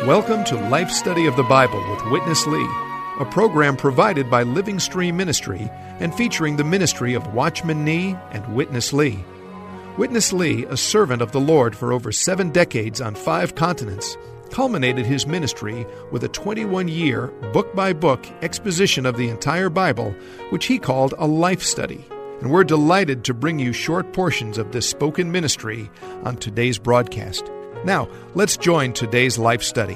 Welcome to Life Study of the Bible with Witness Lee, a program provided by Living Stream Ministry and featuring the ministry of Watchman Nee and Witness Lee. Witness Lee, a servant of the Lord for over 7 decades on 5 continents, culminated his ministry with a 21-year, book-by-book exposition of the entire Bible, which he called a life study. And we're delighted to bring you short portions of this spoken ministry on today's broadcast. Now, let's join today's life study.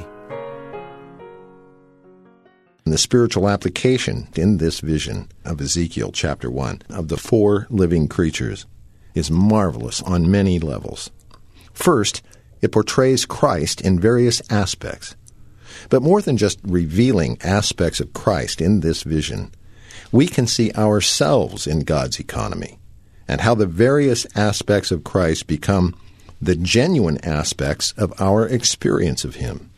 The spiritual application in this vision of Ezekiel chapter 1 of the 4 living creatures is marvelous on many levels. First, it portrays Christ in various aspects. But more than just revealing aspects of Christ in this vision, we can see ourselves in God's economy and how the various aspects of Christ become the genuine aspects of our experience of Him.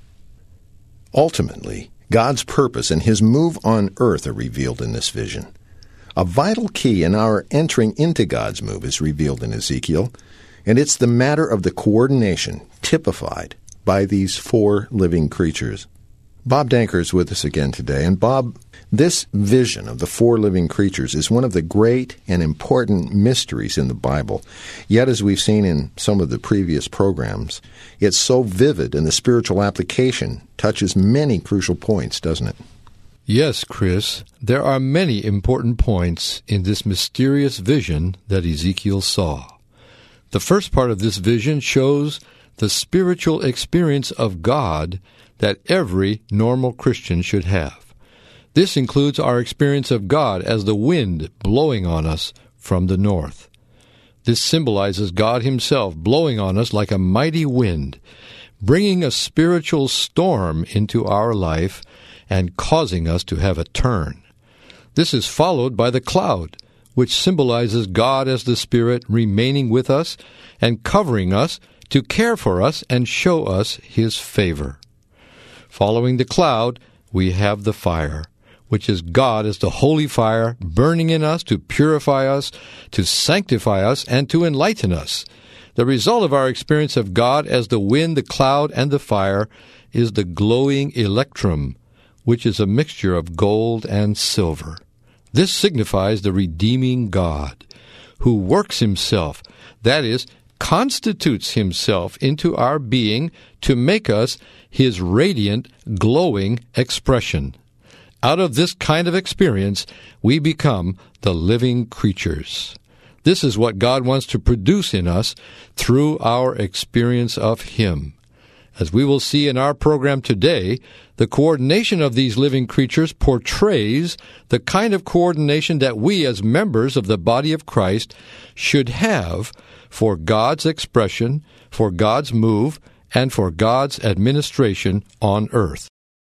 Ultimately, God's purpose and His move on earth are revealed in this vision. A vital key in our entering into God's move is revealed in Ezekiel, and it's the matter of the coordination typified by these 4 living creatures. Bob Danker is with us again today, and Bob, this vision of the 4 living creatures is one of the great and important mysteries in the Bible. Yet, as we've seen in some of the previous programs, it's so vivid and the spiritual application touches many crucial points, doesn't it? Yes, Chris, there are many important points in this mysterious vision that Ezekiel saw. The first part of this vision shows the spiritual experience of God that every normal Christian should have. This includes our experience of God as the wind blowing on us from the north. This symbolizes God Himself blowing on us like a mighty wind, bringing a spiritual storm into our life and causing us to have a turn. This is followed by the cloud, which symbolizes God as the Spirit remaining with us and covering us to care for us and show us His favor. Following the cloud, we have the fire, which is God as the holy fire burning in us to purify us, to sanctify us, and to enlighten us. The result of our experience of God as the wind, the cloud, and the fire is the glowing electrum, which is a mixture of gold and silver. This signifies the redeeming God, who works Himself, that is, constitutes Himself into our being to make us His radiant, glowing expression. Out of this kind of experience, we become the living creatures. This is what God wants to produce in us through our experience of Him. As we will see in our program today, the coordination of these living creatures portrays the kind of coordination that we as members of the body of Christ should have for God's expression, for God's move, and for God's administration on earth.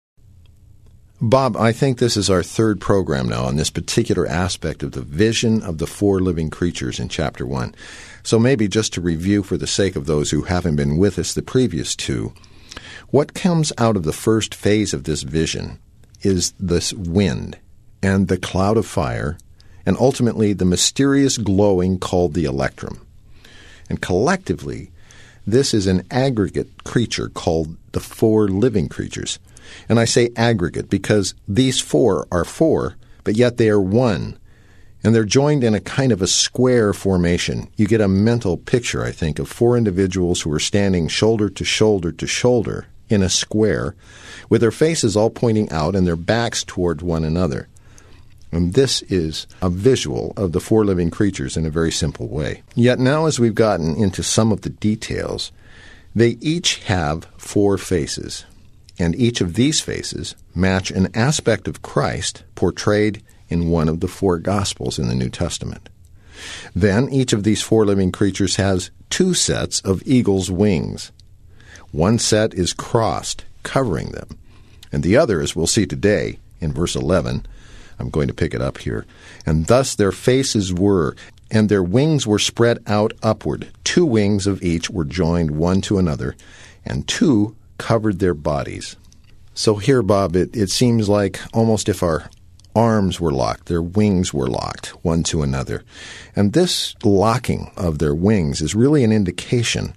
Bob, I think this is our 3rd program now on this particular aspect of the vision of the 4 living creatures in chapter 1. So maybe just to review for the sake of those who haven't been with us the previous 2, what comes out of the first phase of this vision is this wind and the cloud of fire and ultimately the mysterious glowing called the electrum. And collectively, this is an aggregate creature called the 4 living creatures. And I say aggregate because these 4 are 4, but yet they are one. And they're joined in a kind of a square formation. You get a mental picture, I think, of 4 individuals who are standing shoulder to shoulder to shoulder in a square, with their faces all pointing out and their backs toward one another. And this is a visual of the 4 living creatures in a very simple way. Yet now as we've gotten into some of the details, they each have 4 faces. And each of these faces match an aspect of Christ portrayed in one of the 4 Gospels in the New Testament. Then each of these 4 living creatures has 2 sets of eagle's wings. One set is crossed, covering them, and the other, as we'll see today in verse 11, I'm going to pick it up here, and thus their faces were, and their wings were spread out upward. 2 wings of each were joined one to another, and 2 covered their bodies. So here, Bob, it seems like almost if our arms were locked, their wings were locked one to another. And this locking of their wings is really an indication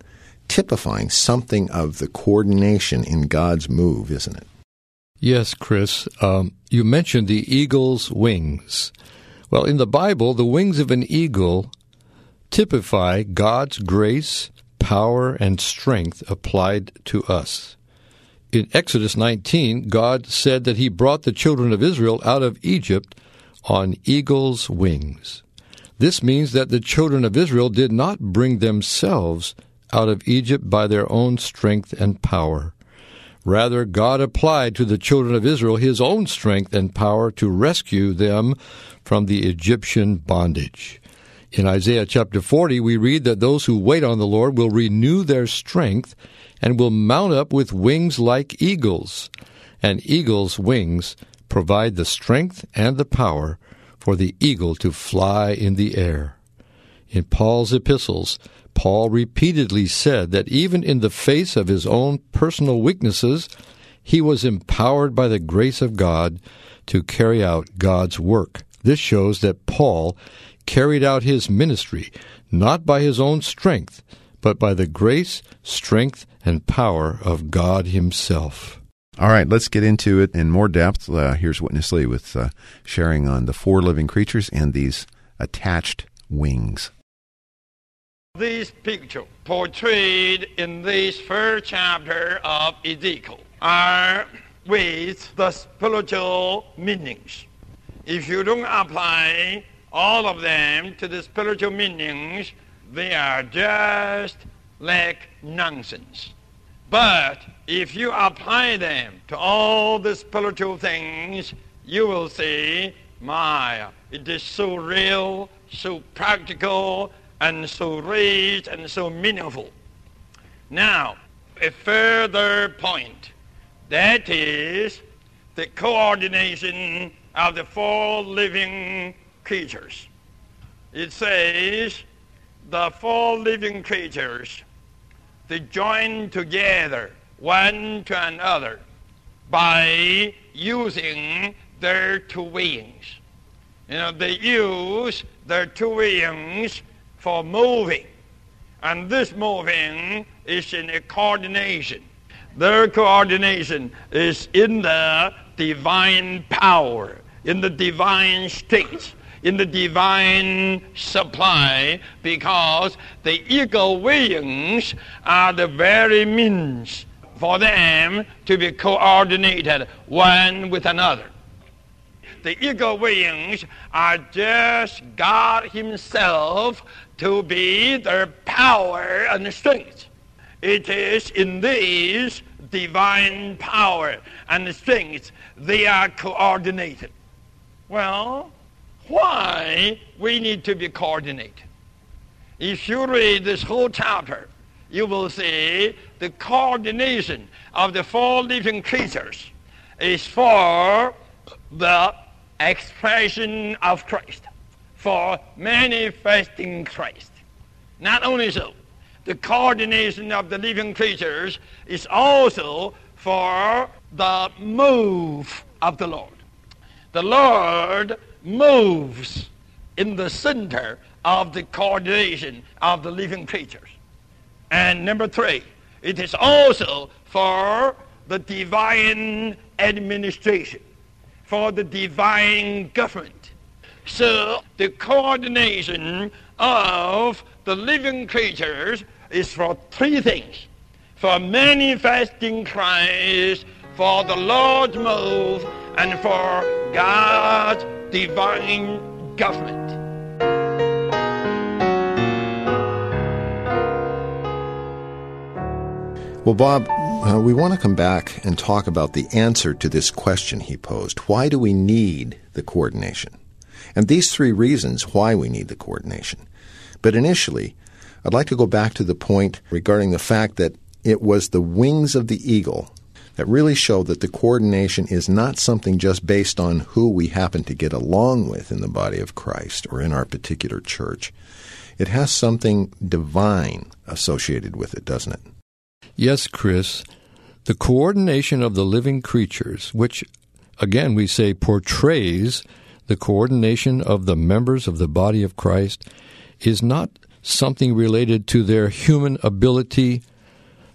typifying something of the coordination in God's move, isn't it? Yes, Chris. You mentioned the eagle's wings. Well, in the Bible, the wings of an eagle typify God's grace, power, and strength applied to us. In Exodus 19, God said that he brought the children of Israel out of Egypt on eagle's wings. This means that the children of Israel did not bring themselves out of Egypt by their own strength and power. Rather, God applied to the children of Israel his own strength and power to rescue them from the Egyptian bondage. In Isaiah chapter 40, we read that those who wait on the Lord will renew their strength and will mount up with wings like eagles. And eagle's wings provide the strength and the power for the eagle to fly in the air. In Paul's epistles, Paul repeatedly said that even in the face of his own personal weaknesses, he was empowered by the grace of God to carry out God's work. This shows that Paul carried out his ministry not by his own strength, but by the grace, strength, and power of God himself. All right, let's get into it in more depth. Here's Witness Lee with sharing on the four living creatures and these attached wings. This picture portrayed in this first chapter of Ezekiel are with the spiritual meanings. If you don't apply all of them to the spiritual meanings, they are just like nonsense. But if you apply them to all the spiritual things, you will see, it is so real, so practical, and so rich and so meaningful. Now, a further point, that is the coordination of the four living creatures. It says the four living creatures, they join together one to another by using their two wings. They use their two wings for moving, and this moving is in a coordination. Their coordination is in the divine power, in the divine state, in the divine supply, because the eagle wings are the very means for them to be coordinated one with another. The eagle wings are just God himself to be their power and strength. It is in this divine power and strength they are coordinated. Well, why we need to be coordinated? If you read this whole chapter, you will see the coordination of the four living creatures is for the expression of Christ, for manifesting Christ. Not only so, the coordination of the living creatures is also for the move of the Lord. The Lord moves in the center of the coordination of the living creatures. And number three, it is also for the divine administration, for the divine government. So the coordination of the living creatures is for three things: for manifesting Christ, for the Lord's move, and for God's divine government. Well, Bob, we want to come back and talk about the answer to this question he posed. Why do we need the coordination? And these three reasons why we need the coordination. But initially, I'd like to go back to the point regarding the fact that it was the wings of the eagle that really show that the coordination is not something just based on who we happen to get along with in the body of Christ or in our particular church. It has something divine associated with it, doesn't it? Yes, Chris. The coordination of the living creatures, which, again, we say portrays the coordination of the members of the body of Christ, is not something related to their human ability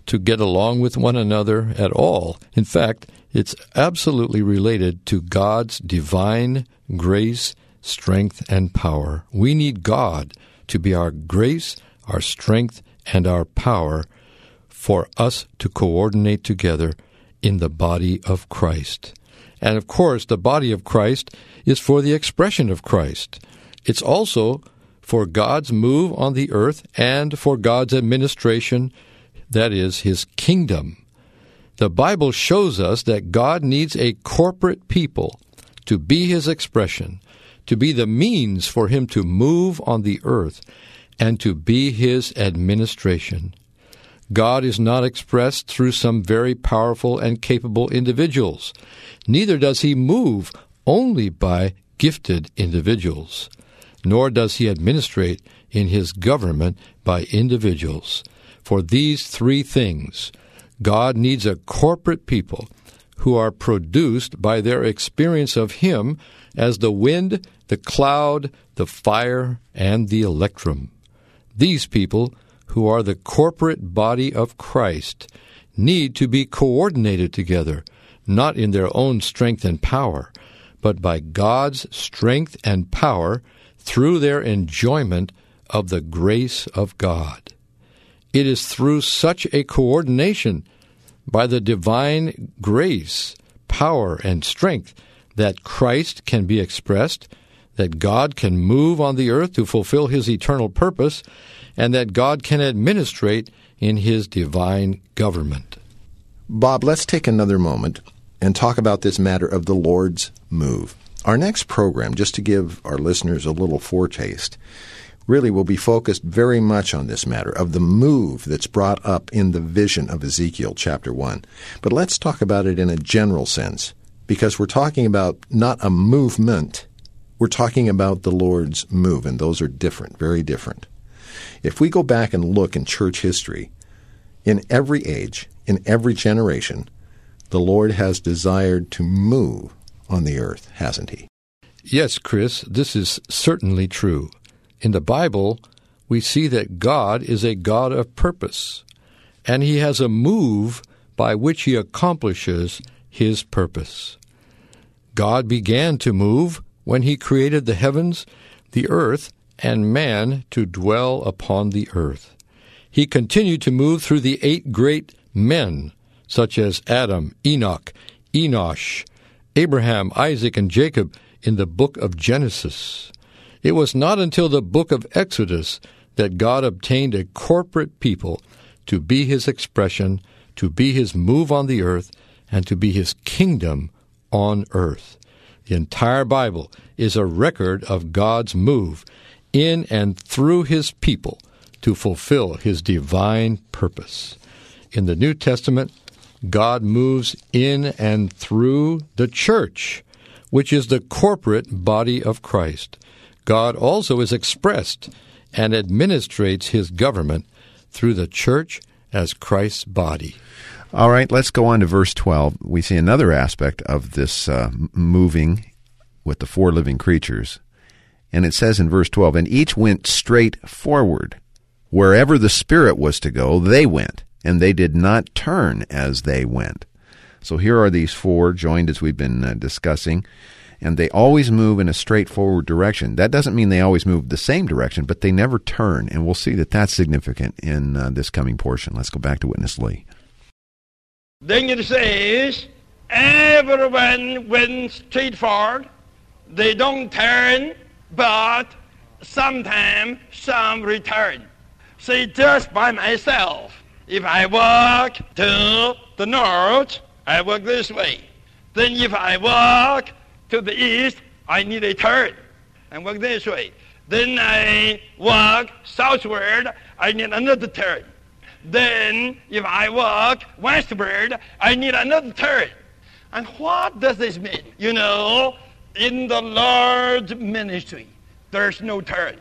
to get along with one another at all. In fact, it's absolutely related to God's divine grace, strength, and power. We need God to be our grace, our strength, and our power for us to coordinate together in the body of Christ. And of course, the body of Christ is for the expression of Christ. It's also for God's move on the earth and for God's administration, that is, His kingdom. The Bible shows us that God needs a corporate people to be His expression, to be the means for Him to move on the earth, and to be His administration. God is not expressed through some very powerful and capable individuals. Neither does He move only by gifted individuals, nor does He administrate in His government by individuals. For these three things, God needs a corporate people who are produced by their experience of Him as the wind, the cloud, the fire, and the electrum. These people, who are the corporate body of Christ, need to be coordinated together, not in their own strength and power, but by God's strength and power through their enjoyment of the grace of God. It is through such a coordination by the divine grace, power, and strength that Christ can be expressed, that God can move on the earth to fulfill His eternal purpose, and that God can administrate in His divine government. Bob, let's take another moment and talk about this matter of the Lord's move. Our next program, just to give our listeners a little foretaste, really will be focused very much on this matter of the move that's brought up in the vision of Ezekiel chapter 1. But let's talk about it in a general sense, because we're talking about not a movement, we're talking about the Lord's move, and those are different, very different. If we go back and look in church history, in every age, in every generation, the Lord has desired to move on the earth, hasn't He? Yes, Chris, this is certainly true. In the Bible, we see that God is a God of purpose, and He has a move by which He accomplishes His purpose. God began to move when He created the heavens, the earth, and man to dwell upon the earth. He continued to move through the 8 great men, such as Adam, Enoch, Enosh, Abraham, Isaac, and Jacob in the book of Genesis. It was not until the book of Exodus that God obtained a corporate people to be His expression, to be His move on the earth, and to be His kingdom on earth. The entire Bible is a record of God's move in and through His people to fulfill His divine purpose. In the New Testament, God moves in and through the church, which is the corporate body of Christ. God also is expressed and administrates His government through the church as Christ's body. All right, let's go on to verse 12. We see another aspect of this moving with the 4 living creatures. And it says in verse 12, "And each went straight forward. Wherever the Spirit was to go, they went, and they did not turn as they went." So here are these 4 joined as we've been discussing, and they always move in a straightforward direction. That doesn't mean they always move the same direction, but they never turn, and we'll see that that's significant in this coming portion. Let's go back to Witness Lee. Then it says, everyone went straight forward. They don't turn, but sometimes some return. Say, just by myself, if I walk to the north, I walk this way. Then if I walk to the east, I need a turn and walk this way. Then I walk southward, I need another turn. Then if I walk westward, I need another turn. And what does this mean? You know, in the Lord's ministry, there's no turn.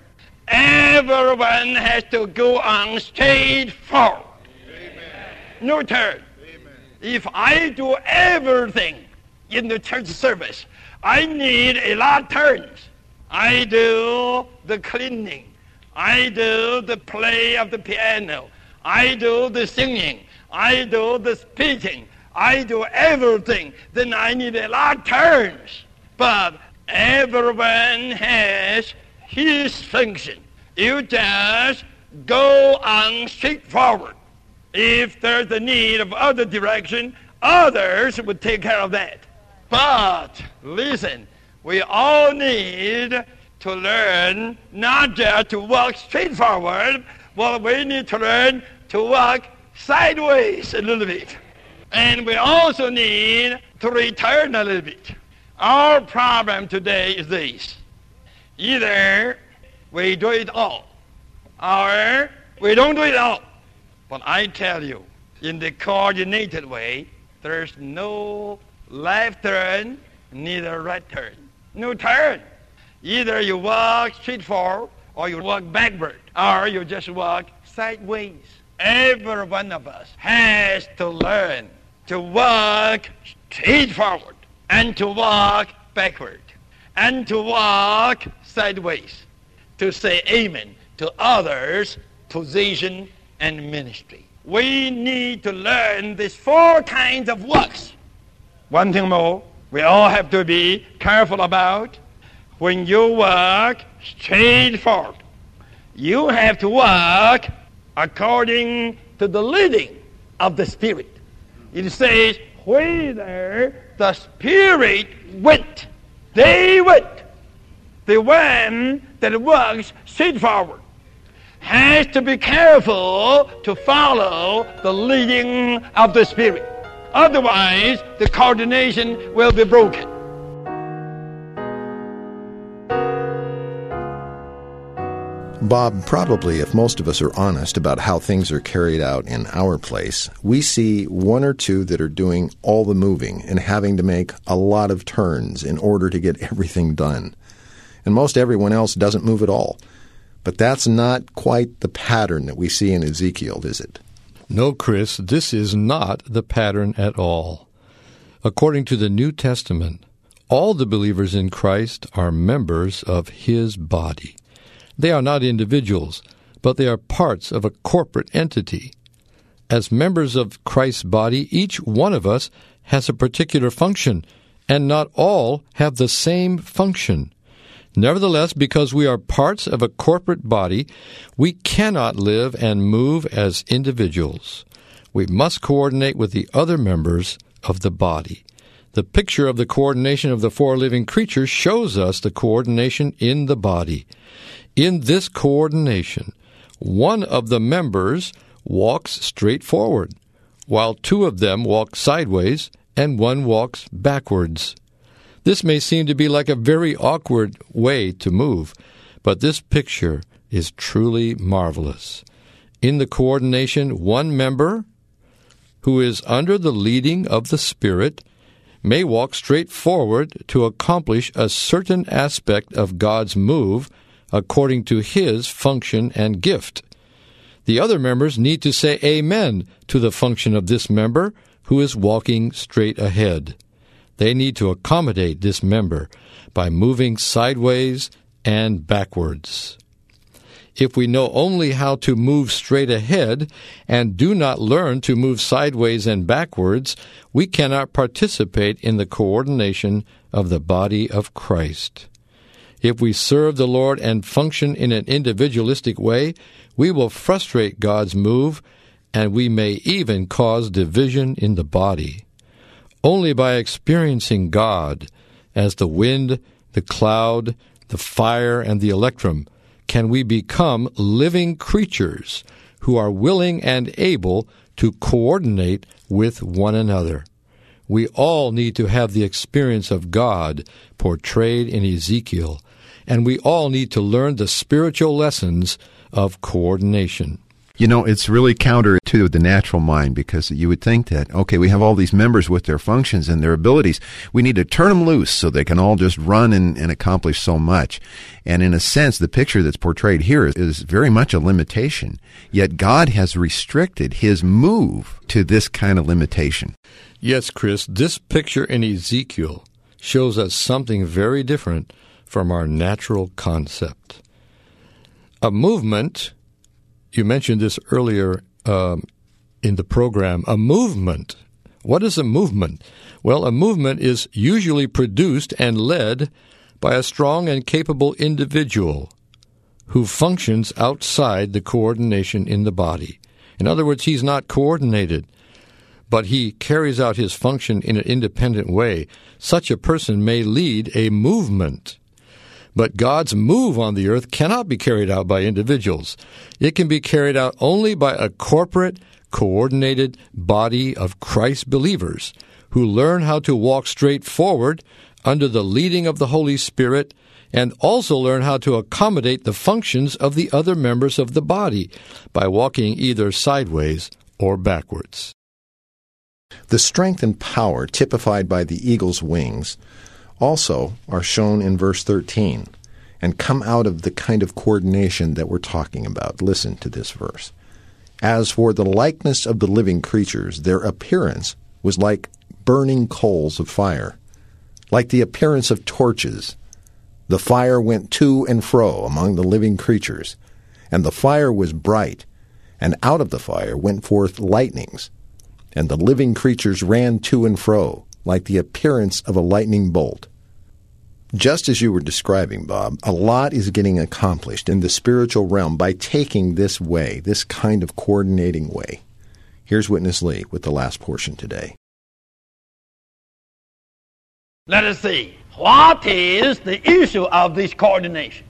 Everyone has to go on straight forward. Amen. No turn. Amen. If I do everything in the church service, I need a lot of turns. I do the cleaning. I do the play of the piano. I do the singing. I do the speaking, I do everything, then I need a lot of turns. But everyone has his function. You just go on straight forward. If there's a need of other direction, others will take care of that. But listen, we all need to learn not just to walk straight forward, but we need to learn to walk sideways a little bit. And we also need to return a little bit. Our problem today is this. Either we do it all, or we don't do it all. But I tell you, in the coordinated way, there's no left turn, neither right turn. No turn. Either you walk straight forward, or you walk backward, or you just walk sideways. Every one of us has to learn to walk straight forward, and to walk backward, and to walk sideways, to say amen to others' position and ministry. We need to learn these 4 kinds of walks. One thing more, we all have to be careful about. When you walk straight forward, you have to walk according to the leading of the Spirit. It says, whither the Spirit went, they went. The one that walks straight forward has to be careful to follow the leading of the Spirit. Otherwise, the coordination will be broken. Bob, probably if most of us are honest about how things are carried out in our place, we see 1 or 2 that are doing all the moving and having to make a lot of turns in order to get everything done. And most everyone else doesn't move at all. But that's not quite the pattern that we see in Ezekiel, is it? No, Chris, this is not the pattern at all. According to the New Testament, all the believers in Christ are members of His body. They are not individuals, but they are parts of a corporate entity. As members of Christ's body, each one of us has a particular function, and not all have the same function. Nevertheless, because we are parts of a corporate body, we cannot live and move as individuals. We must coordinate with the other members of the body. The picture of the coordination of the 4 living creatures shows us the coordination in the body. In this coordination, one of the members walks straight forward, while 2 of them walk sideways and 1 walks backwards. This may seem to be like a very awkward way to move, but this picture is truly marvelous. In the coordination, one member, who is under the leading of the Spirit, may walk straight forward to accomplish a certain aspect of God's move according to His function and gift. The other members need to say amen to the function of this member who is walking straight ahead. They need to accommodate this member by moving sideways and backwards. If we know only how to move straight ahead and do not learn to move sideways and backwards, we cannot participate in the coordination of the body of Christ. If we serve the Lord and function in an individualistic way, we will frustrate God's move, and we may even cause division in the body. Only by experiencing God as the wind, the cloud, the fire, and the electrum can we become living creatures who are willing and able to coordinate with one another. We all need to have the experience of God portrayed in Ezekiel, and we all need to learn the spiritual lessons of coordination. You know, it's really counter to the natural mind, because you would think that, okay, we have all these members with their functions and their abilities. We need to turn them loose so they can all just run and accomplish so much. And in a sense, the picture that's portrayed here is very much a limitation. Yet God has restricted His move to this kind of limitation. Yes, Chris, this picture in Ezekiel shows us something very different from our natural concept. A movement, you mentioned this earlier in the program, a movement. What is a movement? Well, a movement is usually produced and led by a strong and capable individual who functions outside the coordination in the body. In other words, he's not coordinated, but he carries out his function in an independent way. Such a person may lead a movement. But God's move on the earth cannot be carried out by individuals. It can be carried out only by a corporate, coordinated body of Christ believers who learn how to walk straight forward under the leading of the Holy Spirit and also learn how to accommodate the functions of the other members of the body by walking either sideways or backwards. The strength and power typified by the eagle's wings also are shown in verse 13 and come out of the kind of coordination that we're talking about. Listen to this verse. As for the likeness of the living creatures, their appearance was like burning coals of fire, like the appearance of torches. The fire went to and fro among the living creatures, and the fire was bright, and out of the fire went forth lightnings, and the living creatures ran to and fro, like the appearance of a lightning bolt. Just as you were describing, Bob, a lot is getting accomplished in the spiritual realm by taking this way, this kind of coordinating way. Here's Witness Lee with the last portion today. Let us see. What is the issue of this coordination?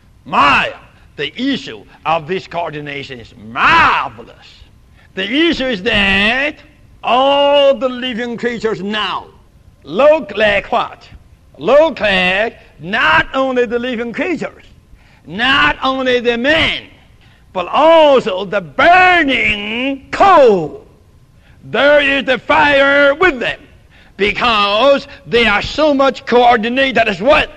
The issue of this coordination is marvelous. The issue is that all the living creatures now look like what? Look like not only the living creatures, not only the men, but also the burning coal. There is the fire with them, because they are so much coordinated as what?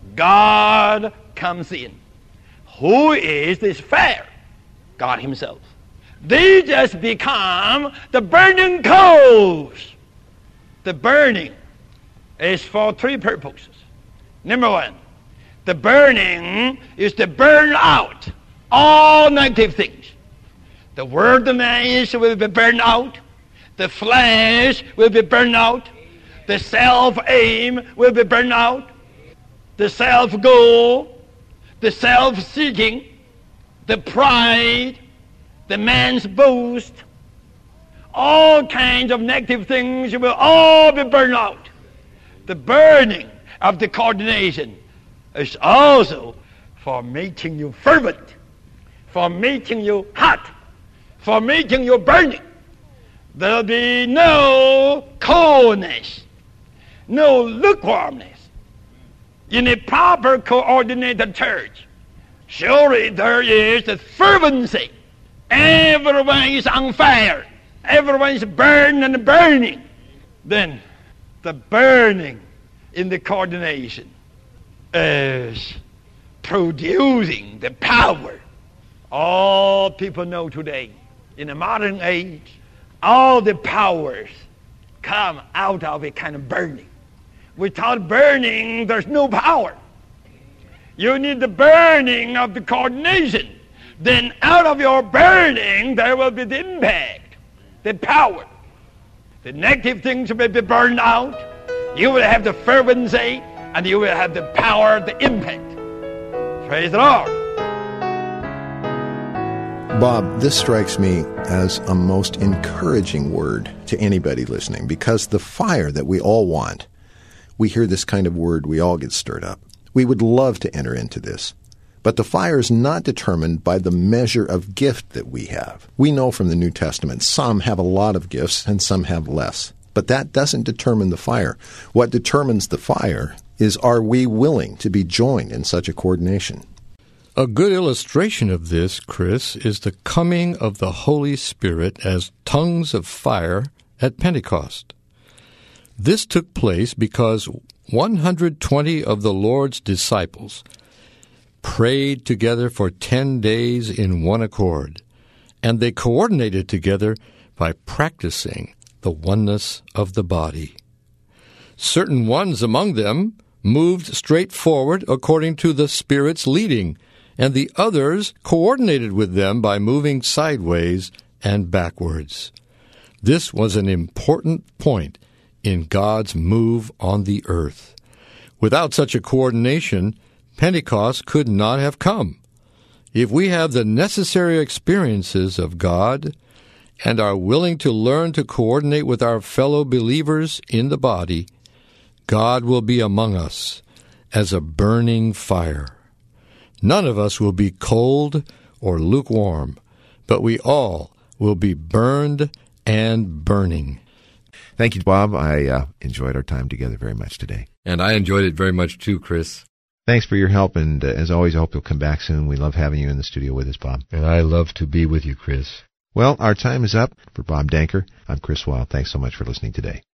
God comes in. Who is this fire? God himself. They just become the burning coals. The burning is for three purposes. Number one, the burning is to burn out all negative things. The worldliness will be burned out. The flesh will be burned out. The self-aim will be burned out. The self-goal, the self-seeking, the pride, the man's boast, all kinds of negative things will all be burned out. The burning of the coordination is also for making you fervent, for making you hot, for making you burning. There'll be no coldness, no lukewarmness. In a proper coordinated church, surely there is the fervency. Everyone is on fire. Everyone is burning and burning. Then the burning in the coordination is producing the power. All people know today, in the modern age, all the powers come out of a kind of burning. Without burning, there's no power. You need the burning of the coordination. Then out of your burning, there will be the impact, the power. The negative things will be burned out. You will have the fervency, and you will have the power, the impact. Praise the Lord. Bob, this strikes me as a most encouraging word to anybody listening, because the fire that we all want, we hear this kind of word, we all get stirred up. We would love to enter into this. But the fire is not determined by the measure of gift that we have. We know from the New Testament some have a lot of gifts and some have less. But that doesn't determine the fire. What determines the fire is, are we willing to be joined in such a coordination? A good illustration of this, Chris, is the coming of the Holy Spirit as tongues of fire at Pentecost. This took place because 120 of the Lord's disciples prayed together for 10 days in one accord, and they coordinated together by practicing the oneness of the body. Certain ones among them moved straight forward according to the Spirit's leading, and the others coordinated with them by moving sideways and backwards. This was an important point in God's move on the earth. Without such a coordination, Pentecost could not have come. If we have the necessary experiences of God and are willing to learn to coordinate with our fellow believers in the body, God will be among us as a burning fire. None of us will be cold or lukewarm, but we all will be burned and burning. Thank you, Bob. I enjoyed our time together very much today. And I enjoyed it very much too, Chris. Thanks for your help, and as always, I hope you'll come back soon. We love having you in the studio with us, Bob. And I love to be with you, Chris. Well, our time is up. For Bob Danker, I'm Chris Wilde. Thanks so much for listening today.